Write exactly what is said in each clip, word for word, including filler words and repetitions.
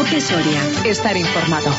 COPE Soria. Estar informado.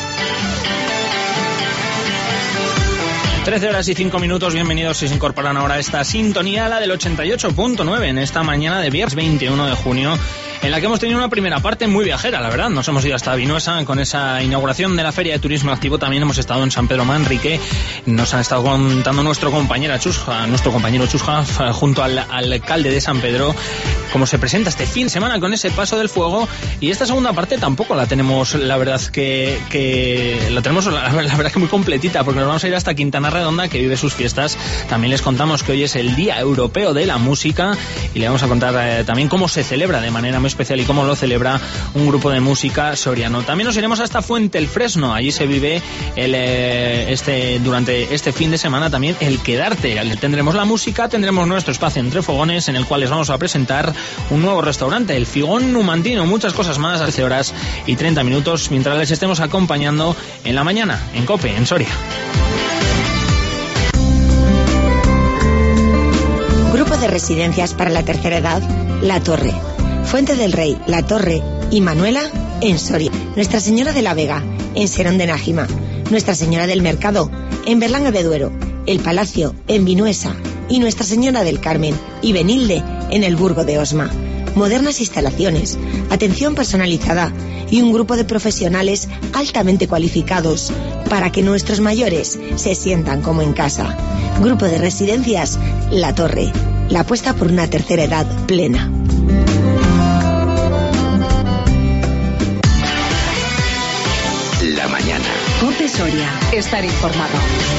trece horas y cinco minutos, bienvenidos si se incorporan ahora a esta sintonía, la del ochenta y ocho punto nueve, en esta mañana de viernes veintiuno de junio, en la que hemos tenido una primera parte muy viajera, la verdad. Nos hemos ido hasta Vinuesa con esa inauguración de la Feria de Turismo Activo, también hemos estado en San Pedro Manrique, nos ha estado contando nuestro compañero Chusja, nuestro compañero Chusja, junto al, al alcalde de San Pedro, cómo se presenta este fin de semana con ese paso del fuego, y esta segunda parte tampoco la tenemos, la verdad que, que la tenemos la, la verdad que muy completita, porque nos vamos a ir hasta Quintana Redonda, que vive sus fiestas. También les contamos que hoy es el Día Europeo de la Música y le vamos a contar eh, también cómo se celebra de manera muy especial y cómo lo celebra un grupo de música soriano. También nos iremos hasta Fuente el Fresno, allí se vive el, eh, este durante este fin de semana también el Quedarte. Tendremos la música, tendremos nuestro espacio entre fogones, en el cual les vamos a presentar un nuevo restaurante, el Figón Numantino, muchas cosas más a trece horas y treinta minutos, mientras les estemos acompañando en la mañana en COPE, en Soria. Grupo de residencias para la tercera edad, La Torre. Fuente del Rey, La Torre y Manuela, en Soria. Nuestra Señora de la Vega, en Serón de Nájima. Nuestra Señora del Mercado, en Berlanga de Duero. El Palacio, en Vinuesa. Y Nuestra Señora del Carmen y Benilde, en el Burgo de Osma. Modernas instalaciones, atención personalizada y un grupo de profesionales altamente cualificados para que nuestros mayores se sientan como en casa. Grupo de residencias La Torre, la apuesta por una tercera edad plena. La mañana. COPE Soria. Estar informado.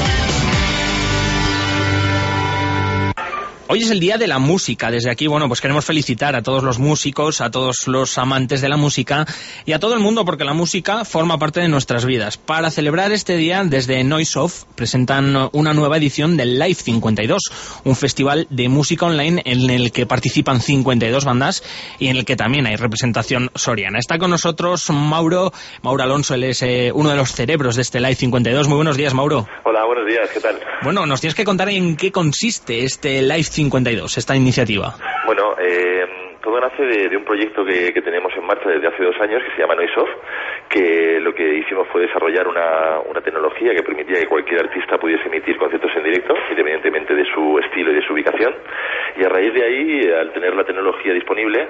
Hoy es el Día de la Música. Desde aquí, bueno, pues queremos felicitar a todos los músicos, a todos los amantes de la música y a todo el mundo, porque la música forma parte de nuestras vidas. Para celebrar este día, desde Noisoft presentan una nueva edición del Live cincuenta y dos, un festival de música online en el que participan cincuenta y dos bandas y en el que también hay representación soriana. Está con nosotros Mauro, Mauro Alonso, él es eh, uno de los cerebros de este Live cincuenta y dos. Muy buenos días, Mauro. Hola, buenos días, ¿qué tal? Bueno, nos tienes que contar en qué consiste este Live cincuenta y dos, esta iniciativa. Bueno, eh, todo nace de, de un proyecto que, que tenemos en marcha desde hace dos años que se llama Noisoft, que lo que hicimos fue desarrollar una, una tecnología que permitía que cualquier artista pudiese emitir conciertos en directo, independientemente de su estilo y de su ubicación. Y a raíz de ahí, al tener la tecnología disponible,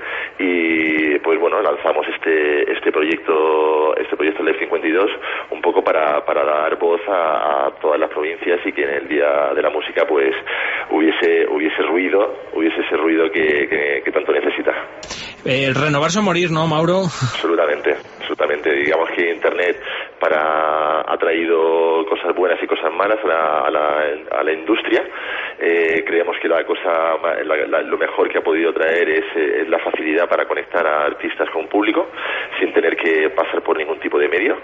y pues bueno, lanzamos este este proyecto este proyecto Live cincuenta y dos un poco para, para dar voz a, a todas las provincias y que en el Día de la Música pues hubiese hubiese ruido, hubiese ese ruido que, que, que tanto necesita. Eh, renovarse o morir, ¿no, Mauro? Absolutamente, absolutamente. Digamos que Internet para ha traído cosas buenas y cosas malas a la, a la, a la industria. Eh, creemos que la cosa, la, la, lo mejor que ha podido traer es, es la facilidad para conectar a artistas con público sin tener que pasar por ningún tipo de medio,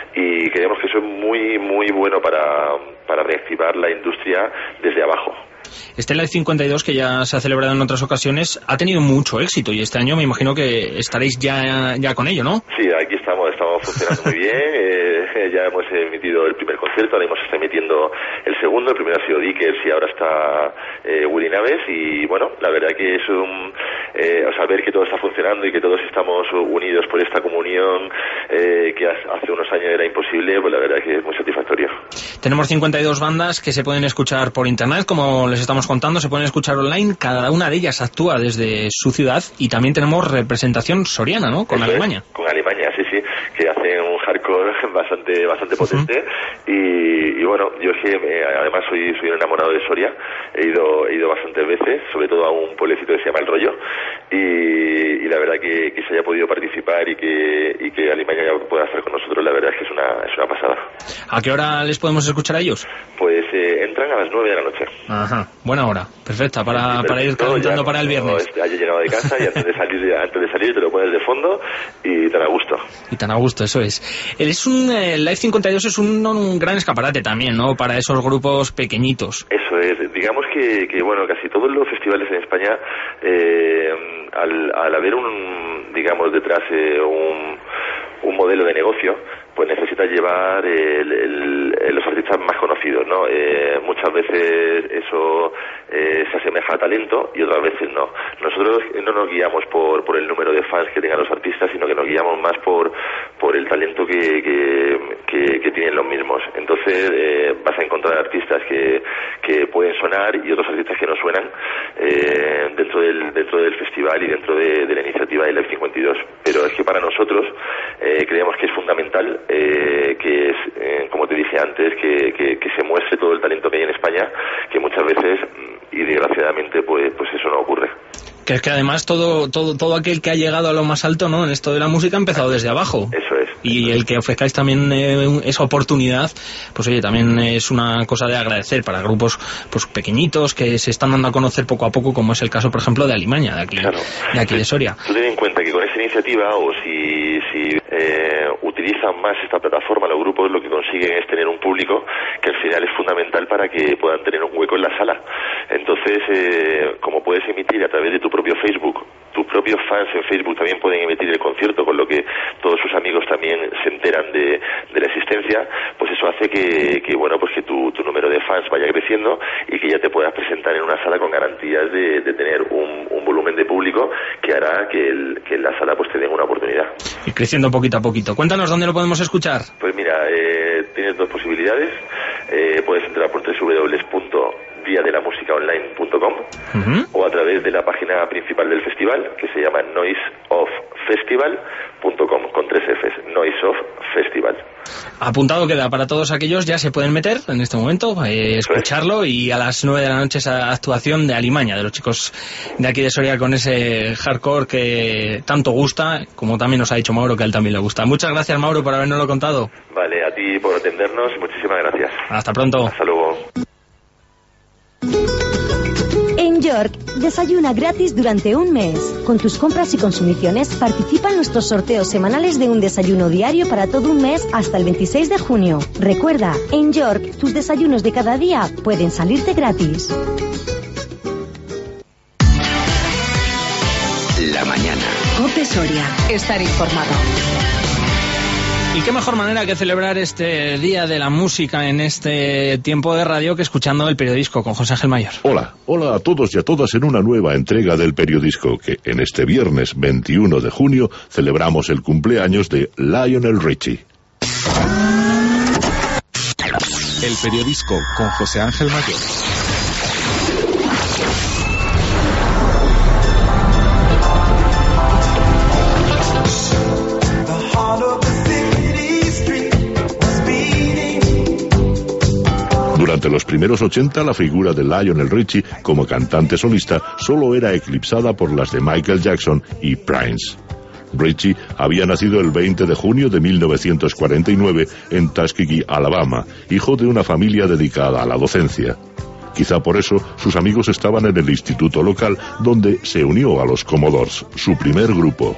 y creemos que eso es muy muy bueno para, para reactivar la industria desde abajo. Este Live cincuenta y dos, que ya se ha celebrado en otras ocasiones, ha tenido mucho éxito y este año me imagino que estaréis ya ya con ello, ¿no? Sí, aquí estamos, estamos funcionando muy bien. Eh, ya hemos emitido el primer concierto, ahora mismo se está emitiendo el segundo. El primero ha sido Dickers y ahora está eh, Willy Naves, y bueno, la verdad que es un... Eh, o sea, ver que todo está funcionando y que todos estamos unidos por esta comunión eh, que hace unos años era imposible, pues la verdad que es muy satisfactorio. Tenemos cincuenta y dos bandas que se pueden escuchar por internet, como les estamos contando, se pueden escuchar online, cada una de ellas actúa desde su ciudad, y también tenemos representación soriana, ¿no? Con Eso Alemania. Es, con Alemania, sí, sí, que hacen un hardcore bastante bastante potente. Uh-huh. y, y bueno, yo es que eh, además soy soy un enamorado de Soria, he ido he ido bastantes veces, sobre todo a un pueblecito que se llama El Rollo, y, y la verdad que, que se haya podido participar y que y que Alemania ya pueda estar con nosotros, la verdad es que es una es una pasada. ¿A qué hora les podemos escuchar a ellos? Pues eh, entran a las nueve de la noche. Ajá, buena hora, perfecta para, sí, para ir calentando para el viernes. Haya llegado de casa y antes de salir antes de salir te lo pones de fondo y tan a gusto. Y tan a gusto, eso es. Es un eh, Live cincuenta y dos es un, un gran escaparate también, ¿no? Para esos grupos pequeñitos. Eso es. Digamos que, que bueno, casi todos los festivales en España, eh, al, al haber un, digamos, detrás eh, un, un modelo de negocio, pues necesitas llevar el, el, el, los artistas más conocidos, ¿no? Eh, muchas veces eso eh, se asemeja a talento y otras veces no. Nosotros no nos guiamos por, por el número de fans que tengan los artistas, sino que nos guiamos más por, por el talento que, que, que, que tienen los mismos. Entonces eh, vas a encontrar artistas que, que pueden sonar y otros artistas que no suenan eh, dentro del dentro del festival y dentro de, de la iniciativa de Live cincuenta y dos. Pero es que para nosotros eh, creemos que es fundamental eh, que es, eh, como te dije antes, que, que, que se muestre todo el talento que hay en España, que muchas veces y desgraciadamente pues pues eso no ocurre. Que es que además todo todo todo aquel que ha llegado a lo más alto, ¿no?, en esto de la música ha empezado desde abajo. Eso es. Y el que ofrezcáis también eh, esa oportunidad, pues oye, también es una cosa de agradecer para grupos pues pequeñitos que se están dando a conocer poco a poco, como es el caso, por ejemplo, de Alimaña, de aquí, claro. de aquí de Soria. Tú ten en cuenta que con esa iniciativa, o si, si eh, utilizan más esta plataforma, los grupos lo que consiguen es tener un público que al final es fundamental para que puedan tener un hueco en la sala. Entonces, eh, como puedes emitir a través de tu propio Facebook, tus propios fans en Facebook también pueden emitir el concierto, con lo que todos sus amigos también se enteran de, de la existencia, pues eso hace que, que bueno, pues que tu, tu número de fans vaya creciendo y que ya te puedas presentar en una sala con garantías de, de tener un, un volumen de público que hará que, el, que en la sala pues te den una oportunidad. Y creciendo poquito a poquito. Cuéntanos dónde lo podemos escuchar. Pues mira, eh, tienes dos posibilidades. Eh, puedes entrar por doble u doble u doble u punto día de la música online punto com uh-huh. o a través de la página principal del festival, que se llama noise of festival punto com, con tres Fs, Noise of Festival. Apuntado queda para todos aquellos, ya se pueden meter en este momento, eh, escucharlo, y a las nueve de la noche esa actuación de Alimaña, de los chicos de aquí de Soria, con ese hardcore que tanto gusta, como también nos ha dicho Mauro que a él también le gusta. Muchas gracias, Mauro, por habernoslo contado. Vale, a ti por atendernos, muchísimas gracias. Hasta pronto. Hasta luego. En York, desayuna gratis durante un mes. Con tus compras y consumiciones, participa en nuestros sorteos semanales de un desayuno diario para todo un mes hasta el veintiséis de junio. Recuerda, en York, tus desayunos de cada día pueden salirte gratis. La mañana. COPE Soria. Estar informado. Y qué mejor manera que celebrar este Día de la Música en este tiempo de radio que escuchando el Periodisco con José Ángel Mayor. Hola, hola a todos y a todas en una nueva entrega del Periodisco, que en este viernes veintiuno de junio celebramos el cumpleaños de Lionel Richie. El Periodisco con José Ángel Mayor. Durante los primeros ochenta, la figura de Lionel Richie como cantante solista solo era eclipsada por las de Michael Jackson y Prince. Richie había nacido el veinte de junio de mil novecientos cuarenta y nueve en Tuskegee, Alabama, hijo de una familia dedicada a la docencia. Quizá por eso sus amigos estaban en el instituto local, donde se unió a los Commodores, su primer grupo.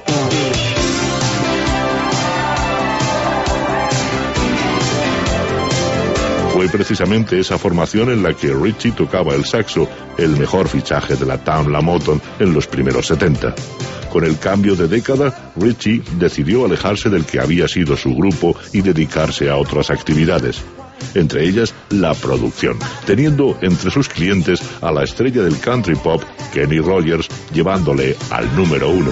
Fue precisamente esa formación en la que Richie tocaba el saxo, el mejor fichaje de la Tamla Motown en los primeros setenta. Con el cambio de década, Richie decidió alejarse del que había sido su grupo y dedicarse a otras actividades, entre ellas la producción, teniendo entre sus clientes a la estrella del country pop, Kenny Rogers, llevándole al número uno.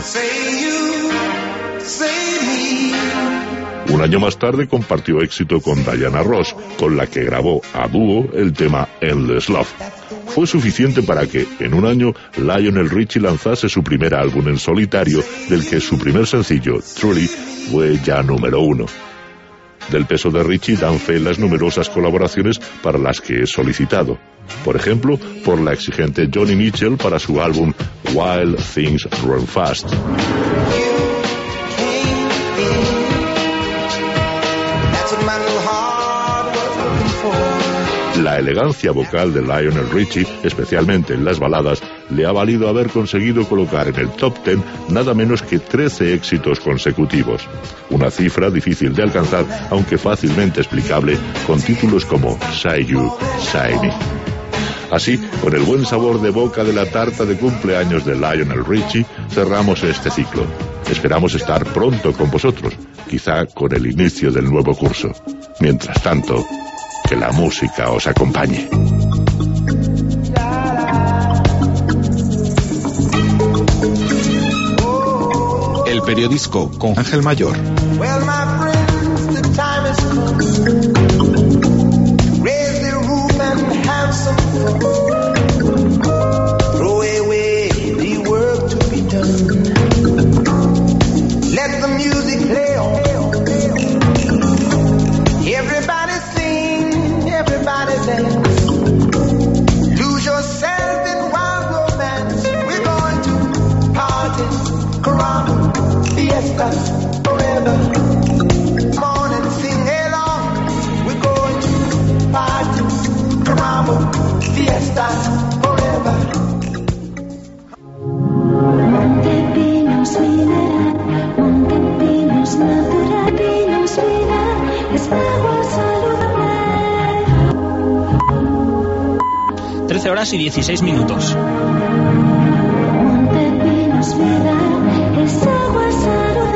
Un año más tarde compartió éxito con Diana Ross, con la que grabó a dúo el tema Endless Love. Fue suficiente para que, en un año, Lionel Richie lanzase su primer álbum en solitario, del que su primer sencillo, Truly, fue ya número uno. Del peso de Richie dan fe las numerosas colaboraciones para las que es solicitado. Por ejemplo, por la exigente Joni Mitchell para su álbum Wild Things Run Fast. La elegancia vocal de Lionel Richie, especialmente en las baladas, le ha valido haber conseguido colocar en el top ten nada menos que trece éxitos consecutivos. Una cifra difícil de alcanzar, aunque fácilmente explicable, con títulos como Say You, Say Me. Así, con el buen sabor de boca de la tarta de cumpleaños de Lionel Richie, cerramos este ciclo. Esperamos estar pronto con vosotros, quizá con el inicio del nuevo curso. Mientras tanto, que la música os acompañe. El periodisco con Ángel Mayor. Well, my friends, the time has come. Raise the roof and have some fun. Throw away the work to be done. Let the music play on. Everybody sing, everybody dance. Lose yourself in wild romance. We're going to party, caramba, fiesta, forever. Come on and sing along. We're going to party, caramba, fiesta, forever. Montepinos mineral, Montepinos natural, Pinos mineral, es agua saludable. trece horas y dieciséis minutos. Montepinos mineral, es agua saludable.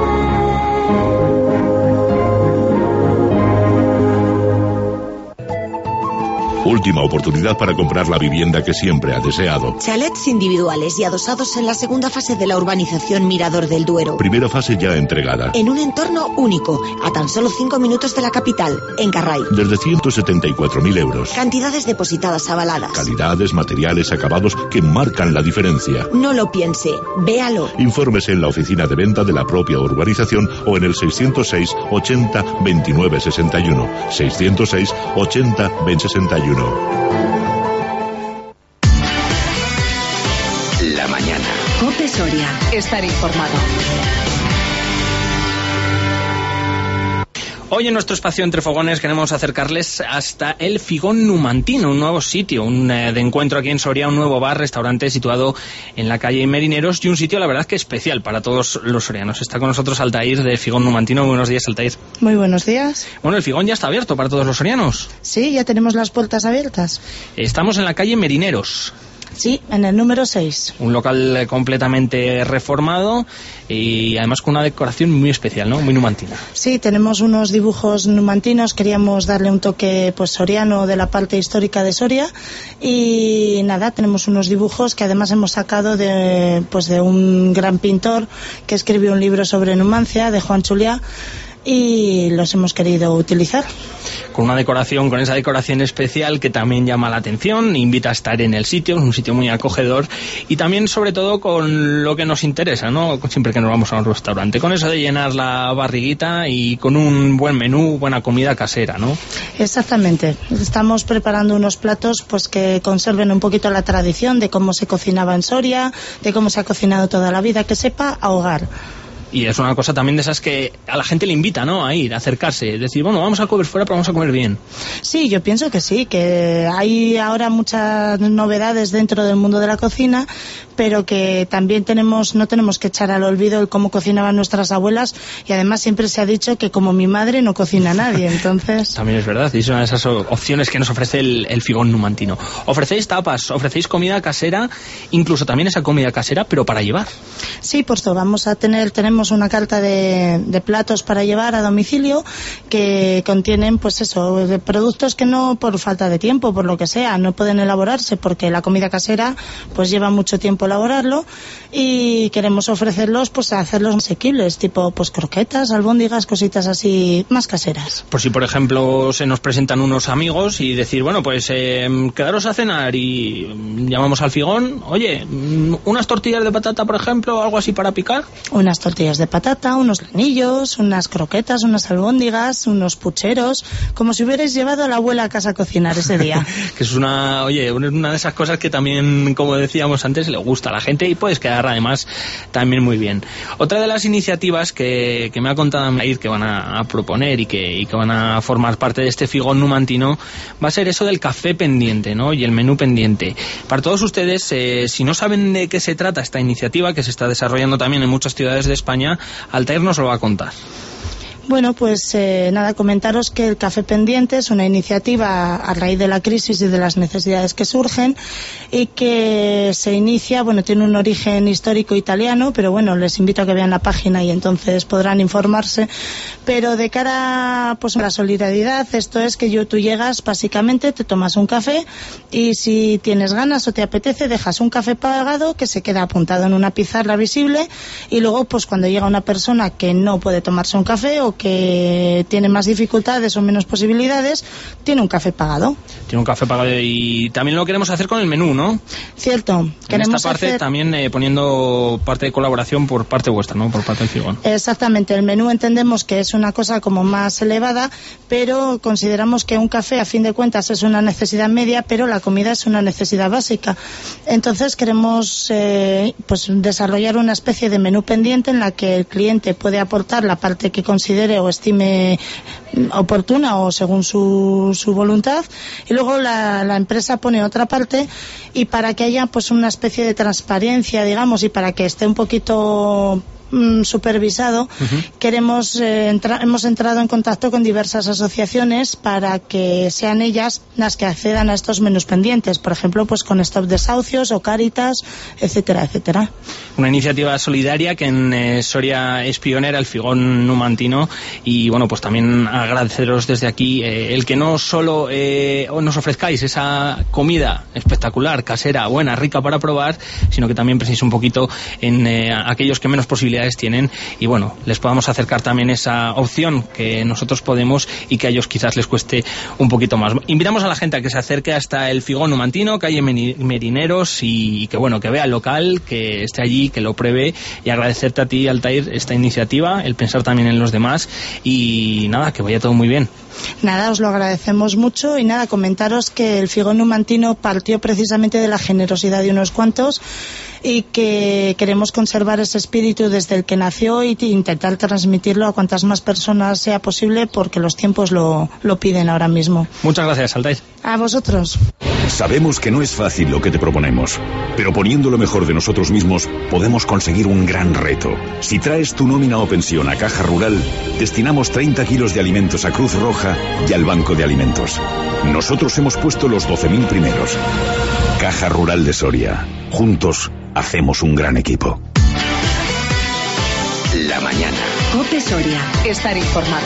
Última oportunidad para comprar la vivienda que siempre ha deseado. Chalets individuales y adosados en la segunda fase de la urbanización Mirador del Duero. Primera fase ya entregada. En un entorno único, a tan solo cinco minutos de la capital, en Carray. Desde ciento setenta y cuatro mil euros. Cantidades depositadas avaladas. Calidades, materiales, acabados que marcan la diferencia. No lo piense, véalo. Infórmese en la oficina de venta de la propia urbanización o en el seiscientos seis ochenta veintinueve sesenta y uno. seiscientos seis ochenta veinte sesenta y uno. La mañana. COPE Soria. Estar informado. Hoy en nuestro espacio Entre Fogones queremos acercarles hasta el Figón Numantino, un nuevo sitio, un eh, de encuentro aquí en Soria, un nuevo bar, restaurante situado en la calle Merineros y un sitio, la verdad, que especial para todos los sorianos. Está con nosotros Altair de Figón Numantino. Buenos días, Altair. Muy buenos días. Bueno, el Figón ya está abierto para todos los sorianos. Sí, ya tenemos las puertas abiertas. Estamos en la calle Merineros. Sí, en el número seis. Un local completamente reformado y además con una decoración muy especial, ¿no? Muy numantina. Sí, tenemos unos dibujos numantinos, queríamos darle un toque pues soriano de la parte histórica de Soria y nada, tenemos unos dibujos que además hemos sacado de pues de un gran pintor que escribió un libro sobre Numancia, de Juan Chuliá, y los hemos querido utilizar. Con una decoración, con esa decoración especial que también llama la atención, invita a estar en el sitio, es un sitio muy acogedor y también sobre todo con lo que nos interesa, ¿no? Siempre que nos vamos a un restaurante, con eso de llenar la barriguita y con un buen menú, buena comida casera, ¿no? Exactamente, estamos preparando unos platos pues que conserven un poquito la tradición de cómo se cocinaba en Soria, de cómo se ha cocinado toda la vida, que sepa a hogar. Y es una cosa también de esas que a la gente le invita, ¿no? A ir, a acercarse, decir, bueno, vamos a comer fuera, pero vamos a comer bien. Sí, yo pienso que sí, que hay ahora muchas novedades dentro del mundo de la cocina, pero que también tenemos, no tenemos que echar al olvido el cómo cocinaban nuestras abuelas, y además siempre se ha dicho que como mi madre no cocina nadie, entonces... También es verdad, y es una de esas opciones que nos ofrece el, el Figón Numantino. Ofrecéis tapas, ofrecéis comida casera, incluso también esa comida casera, pero para llevar. Sí, por eso vamos a tener, tenemos una carta de, de platos para llevar a domicilio que contienen, pues eso, de productos que no por falta de tiempo, por lo que sea, no pueden elaborarse porque la comida casera pues lleva mucho tiempo elaborarlo y queremos ofrecerlos, pues a hacerlos asequibles, tipo pues croquetas, albóndigas, cositas así más caseras. Por si por ejemplo se nos presentan unos amigos y decir, bueno, pues eh, quedaros a cenar y llamamos al Figón, oye, unas tortillas de patata por ejemplo, algo así para picar. Unas tortillas de patata, unos lanillos, unas croquetas, unas albóndigas, unos pucheros, como si hubierais llevado a la abuela a casa a cocinar ese día. Que es una, oye, una de esas cosas que también, como decíamos antes, le gusta a la gente y puedes quedar además también muy bien. Otra de las iniciativas que, que me ha contado Amir que van a, a proponer y que, y que van a formar parte de este Figón Numantino va a ser eso del café pendiente, ¿no? Y el menú pendiente. Para todos ustedes, eh, si no saben de qué se trata esta iniciativa que se está desarrollando también en muchas ciudades de España, Altair nos lo va a contar. Bueno, pues eh, nada, comentaros que el Café Pendiente es una iniciativa a raíz de la crisis y de las necesidades que surgen y que se inicia, bueno, tiene un origen histórico italiano, pero bueno, les invito a que vean la página y entonces podrán informarse. Pero de cara pues a la solidaridad, esto es que yo, tú llegas, básicamente te tomas un café y si tienes ganas o te apetece, dejas un café pagado que se queda apuntado en una pizarra visible y luego pues cuando llega una persona que no puede tomarse un café o que tiene más dificultades o menos posibilidades, tiene un café pagado. Tiene un café pagado y también lo queremos hacer con el menú, ¿no? Cierto. En queremos esta parte hacer... también eh, poniendo parte de colaboración por parte vuestra, ¿no? Por parte del Figón. Exactamente. El menú entendemos que es una cosa como más elevada, pero consideramos que un café a fin de cuentas es una necesidad media, pero la comida es una necesidad básica. Entonces queremos eh, pues desarrollar una especie de menú pendiente en la que el cliente puede aportar la parte que considere o estime oportuna o según su, su voluntad y luego la, la empresa pone otra parte y para que haya pues una especie de transparencia, digamos, y para que esté un poquito supervisado, uh-huh. queremos eh, entra- hemos entrado en contacto con diversas asociaciones para que sean ellas las que accedan a estos menús pendientes, por ejemplo pues con Stop Desahucios o Cáritas, etcétera, etcétera. Una iniciativa solidaria que en eh, Soria es pionera, el Figón Numantino, y bueno, pues también agradeceros desde aquí eh, el que no solo eh, nos ofrezcáis esa comida espectacular, casera, buena, rica para probar, sino que también penséis un poquito en eh, aquellos que menos posibilidades tienen y bueno, les podamos acercar también esa opción que nosotros podemos y que a ellos quizás les cueste un poquito más. Invitamos a la gente a que se acerque hasta el Figón Numantino, calle Merineros, y que bueno, que vea el local, que esté allí, que lo pruebe, y agradecerte a ti, Altair, esta iniciativa, el pensar también en los demás y nada, que vaya todo muy bien. Nada, os lo agradecemos mucho y nada, comentaros que el Figón Numantino partió precisamente de la generosidad de unos cuantos y que queremos conservar ese espíritu desde el que nació y intentar transmitirlo a cuantas más personas sea posible porque los tiempos lo, lo piden ahora mismo. Muchas gracias, Altair. A vosotros. Sabemos que no es fácil lo que te proponemos, pero poniendo lo mejor de nosotros mismos podemos conseguir un gran reto. Si traes tu nómina o pensión a Caja Rural, destinamos treinta kilos de alimentos a Cruz Roja y al Banco de Alimentos. Nosotros hemos puesto los doce mil primeros. Caja Rural de Soria. Juntos hacemos un gran equipo. La mañana. COPE Soria. Estar informado.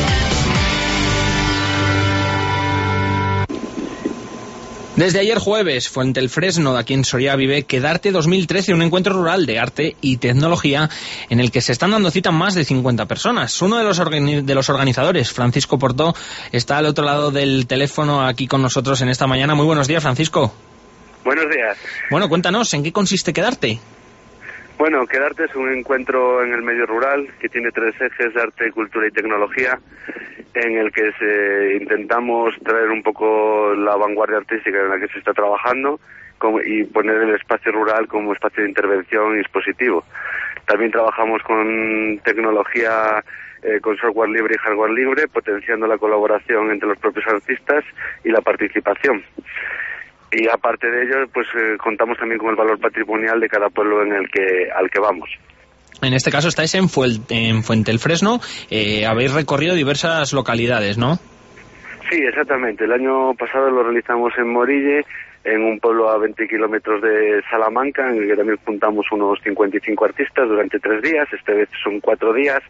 Desde ayer jueves, Fuentelfresno, de aquí en Soria, vive Quedarte dos mil trece, un encuentro rural de arte y tecnología en el que se están dando cita más de cincuenta personas. Uno de los, organi- de los organizadores, Francisco Portó, está al otro lado del teléfono aquí con nosotros en esta mañana. Muy buenos días, Francisco. Buenos días. Bueno, cuéntanos, ¿en qué consiste Quedarte? Bueno, Quedarte es un encuentro en el medio rural que tiene tres ejes: arte, cultura y tecnología, en el que se intentamos traer un poco la vanguardia artística en la que se está trabajando como, y poner el espacio rural como espacio de intervención y expositivo. También trabajamos con tecnología, eh, con software libre y hardware libre, potenciando la colaboración entre los propios artistas y la participación. Y aparte de ello, pues eh, contamos también con el valor patrimonial de cada pueblo en el que al que vamos. En este caso estáis en, Fuel, en Fuentelfresno, eh, habéis recorrido diversas localidades, ¿no? Sí, exactamente. El año pasado lo realizamos en Morille, en un pueblo a veinte kilómetros de Salamanca, en el que también juntamos unos cincuenta y cinco artistas durante tres días, esta vez son cuatro días,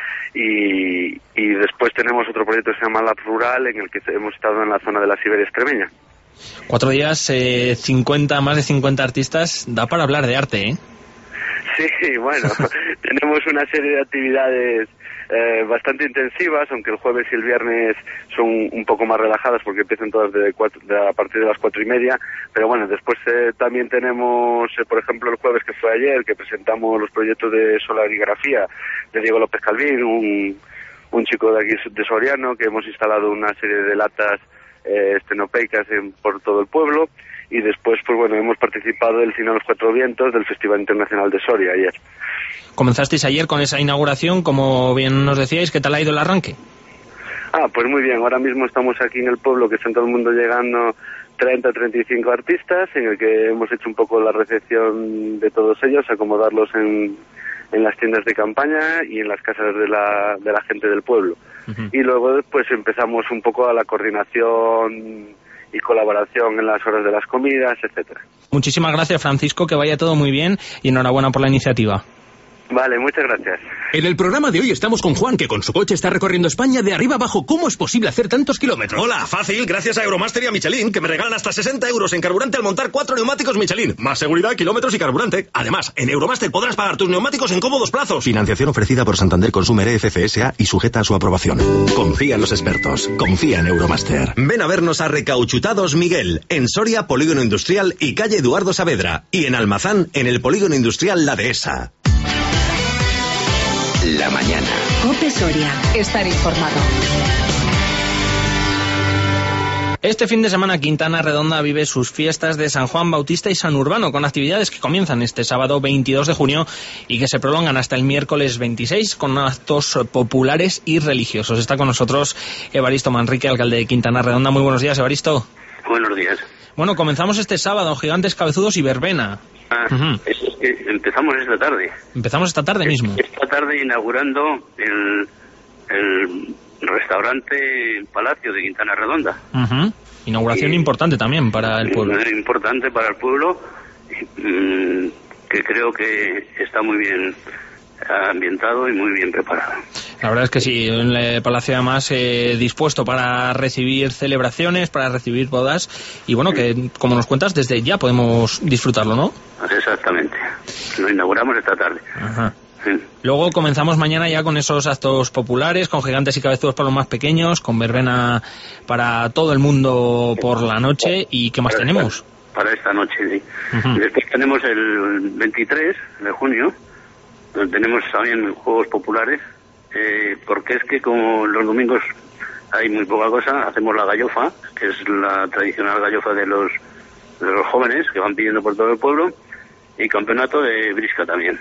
y, y después tenemos otro proyecto que se llama Lab Rural, en el que hemos estado en la zona de la Siberia extremeña. Cuatro días, eh, cincuenta, más de cincuenta artistas, da para hablar de arte, ¿eh? Sí, bueno, tenemos una serie de actividades eh, bastante intensivas, aunque el jueves y el viernes son un poco más relajadas porque empiezan todas de cuatro, de, a partir de las cuatro y media, pero bueno, después eh, también tenemos, eh, por ejemplo, el jueves, que fue ayer, que presentamos los proyectos de solarigrafía de Diego López Calvín, un, un chico de aquí de Soriano, que hemos instalado una serie de latas eh, estenopeicas en, por todo el pueblo. Y después, pues bueno, hemos participado del Cine a los Cuatro Vientos del Festival Internacional de Soria ayer. Comenzasteis ayer con esa inauguración, como bien nos decíais. ¿Qué tal ha ido el arranque? Ah, pues muy bien. Ahora mismo estamos aquí en el pueblo, que está todo el mundo llegando, treinta, treinta y cinco artistas, en el que hemos hecho un poco la recepción de todos ellos, acomodarlos en, en las tiendas de campaña y en las casas de la, de la gente del pueblo. Uh-huh. Y luego pues empezamos un poco a la coordinación y colaboración en las horas de las comidas, etcétera. Muchísimas gracias, Francisco, que vaya todo muy bien y enhorabuena por la iniciativa. Vale, muchas gracias. En el programa de hoy estamos con Juan, que con su coche está recorriendo España de arriba abajo. ¿Cómo es posible hacer tantos kilómetros? Hola, fácil, gracias a Euromaster y a Michelin, que me regalan hasta sesenta euros en carburante al montar cuatro neumáticos Michelin. Más seguridad, kilómetros y carburante. Además, en Euromaster podrás pagar tus neumáticos en cómodos plazos. Financiación ofrecida por Santander Consumer E F C S A y sujeta a su aprobación. Confía en los expertos. Confía en Euromaster. Ven a vernos a Recauchutados Miguel, en Soria, Polígono Industrial y calle Eduardo Saavedra. Y en Almazán, en el Polígono Industrial La Dehesa. La mañana. COPE Soria. Estar informado. Este fin de semana Quintana Redonda vive sus fiestas de San Juan Bautista y San Urbano, con actividades que comienzan este sábado veintidós de junio y que se prolongan hasta el miércoles veintiséis con actos populares y religiosos. Está con nosotros Evaristo Manrique, alcalde de Quintana Redonda. Muy buenos días, Evaristo. Buenos días. Bueno, comenzamos este sábado, Gigantes Cabezudos y Verbena. Ah, uh-huh. es, es que empezamos esta tarde. Empezamos esta tarde es, mismo. Esta tarde inaugurando el, el restaurante Palacio de Quintana Redonda. Uh-huh. Inauguración y, importante también para el pueblo. Importante para el pueblo, mmm, que creo que está muy bien ambientado y muy bien preparado. La verdad es que sí, el Palacio además eh, dispuesto para recibir celebraciones, para recibir bodas, y bueno, que como nos cuentas, desde ya podemos disfrutarlo, ¿no? Exactamente, lo inauguramos esta tarde. Ajá. Sí. Luego comenzamos mañana ya con esos actos populares, con Gigantes y Cabezudos para los más pequeños, con verbena para todo el mundo por la noche, y ¿qué más para tenemos? Esta, para esta noche, sí. Uh-huh. Después tenemos el veintitrés de junio, donde tenemos también juegos populares, eh, porque es que como los domingos hay muy poca cosa, hacemos la gallofa, que es la tradicional gallofa de los de los jóvenes que van pidiendo por todo el pueblo, y campeonato de brisca también.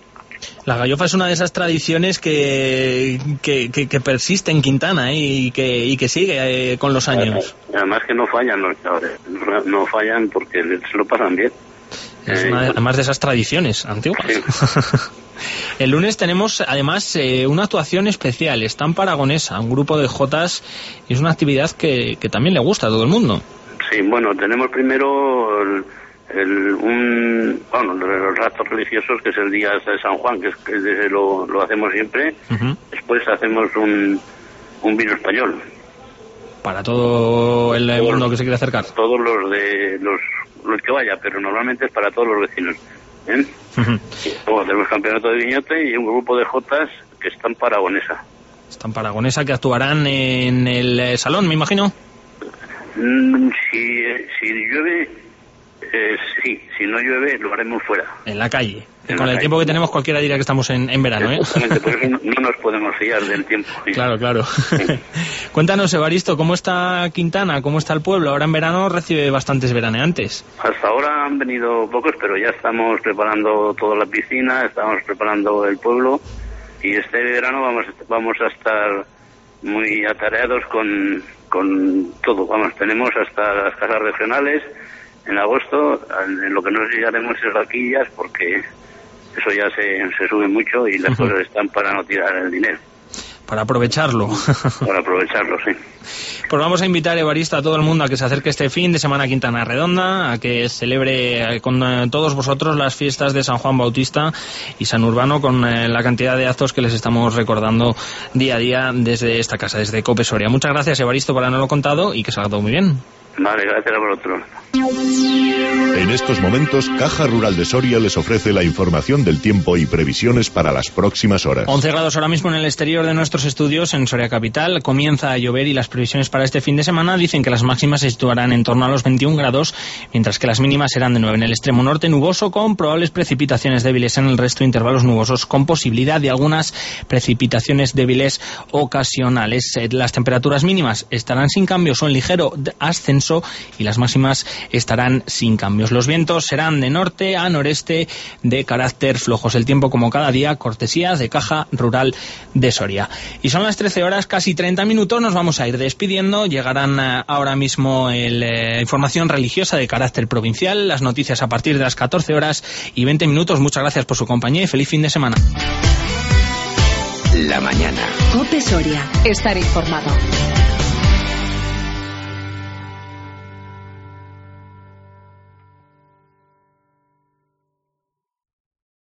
La gallofa es una de esas tradiciones que que, que, que persiste en Quintana, ¿eh? y que y que sigue eh, con los años. Además que no fallan los chavales, no fallan porque se lo pasan bien. Es una, además de esas tradiciones antiguas. Sí. El lunes tenemos además eh, una actuación especial, Estampa Aragonesa, un grupo de jotas, y es una actividad que, que también le gusta a todo el mundo. Sí, bueno, tenemos primero el, el, un, bueno, los ratos religiosos, que es el día de San Juan, que, es, que es, lo, lo hacemos siempre. Uh-huh. Después hacemos un, un vino español. Para todo el todos, mundo que se quiere acercar. Todos los de los, los que vaya, pero normalmente es para todos los vecinos. ¿Bien? Uh-huh. Luego tenemos campeonato de viñote y un grupo de jotas que están para Aragonesa. Están para Aragonesa, que actuarán en el salón, me imagino. Mm, si, si llueve, eh, sí. Si no llueve, lo haremos fuera. En la calle. En Con la el calle. Tiempo que tenemos, cualquiera diría que estamos en, en verano, ¿eh? Exactamente, por eso no, no nos podemos fiar del tiempo. ¿Sí? Claro, claro. Sí. Cuéntanos, Evaristo, ¿cómo está Quintana? ¿Cómo está el pueblo? Ahora en verano recibe bastantes veraneantes. Hasta ahora han venido pocos, pero ya estamos preparando toda la piscina, estamos preparando el pueblo, y este verano vamos, vamos a estar muy atareados con, con todo. Vamos, tenemos hasta las casas regionales en agosto, en lo que nos llegaremos es vaquillas, porque eso ya se, se sube mucho y las uh-huh. cosas están para no tirar el dinero. Para aprovecharlo. Para aprovecharlo, sí. Pues vamos a invitar, Evaristo, a todo el mundo a que se acerque este fin de semana a Quintana Redonda, a que celebre con eh, todos vosotros las fiestas de San Juan Bautista y San Urbano, con eh, la cantidad de actos que les estamos recordando día a día desde esta casa, desde COPE Soria. Muchas gracias, Evaristo, por habernoslo contado, y que salga todo muy bien. Vale, gracias a vosotros. En estos momentos, Caja Rural de Soria les ofrece la información del tiempo y previsiones para las próximas horas. once grados ahora mismo en el exterior de nuestros estudios en Soria Capital. Comienza a llover y las previsiones para este fin de semana dicen que las máximas se situarán en torno a los veintiún grados, mientras que las mínimas serán de nueve. En el extremo norte nuboso, con probables precipitaciones débiles. En el resto intervalos nubosos con posibilidad de algunas precipitaciones débiles ocasionales. Las temperaturas mínimas estarán sin cambios o en ligero ascenso descenso y las máximas estarán sin cambios. Los vientos serán de norte a noreste de carácter flojos. El tiempo como cada día, cortesía de Caja Rural de Soria. Y son las trece horas, casi treinta minutos, nos vamos a ir despidiendo. Llegarán ahora mismo la eh, información religiosa de carácter provincial, las noticias a partir de las catorce horas y veinte minutos. Muchas gracias por su compañía y feliz fin de semana. La mañana. COPE Soria. Estar informado.